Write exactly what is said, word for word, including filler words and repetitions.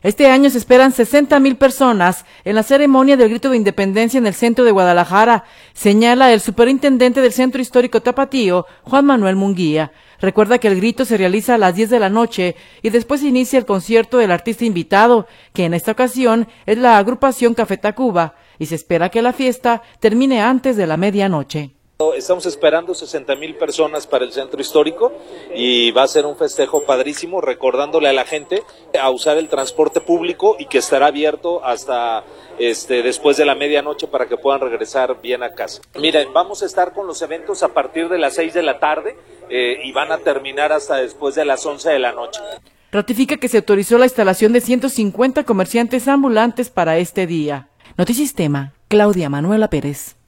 Este año se esperan sesenta mil personas en la ceremonia del Grito de Independencia en el centro de Guadalajara, señala el superintendente del Centro Histórico Tapatío, Juan Manuel Munguía. Recuerda que el grito se realiza a las diez de la noche y después inicia el concierto del artista invitado, que en esta ocasión es la agrupación Café Tacuba, y se espera que la fiesta termine antes de la medianoche. Estamos esperando sesenta mil personas para el centro histórico y va a ser un festejo padrísimo, recordándole a la gente a usar el transporte público y que estará abierto hasta este, después de la medianoche para que puedan regresar bien a casa. Miren, vamos a estar con los eventos a partir de las seis de la tarde eh, y van a terminar hasta después de las once de la noche. Ratifica que se autorizó la instalación de ciento cincuenta comerciantes ambulantes para este día. Notisistema, Claudia Manuela Pérez.